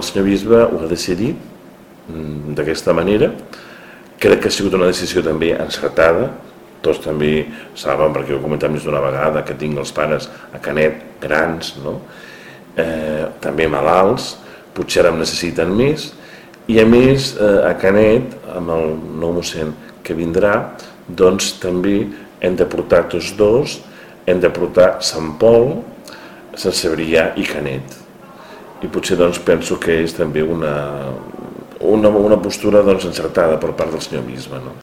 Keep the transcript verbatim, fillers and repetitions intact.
el senyor bisbe ho ha decidit d'aquesta manera. Crec que ha sigut una decisió també encertada. Tots també saben, perquè ho he comentat més d'una vegada, que tinc els pares a Canet grans, no? eh, també malalts, potser ara em necessiten més, i a més eh, a Canet, amb el nou mossèn que vindrà, doncs també hem de portar tots dos, hem de portar Sant Pol, Sant Cebrià i Canet. I potser doncs penso que és també una, una, una postura doncs encertada per part del senyor bisbe, no?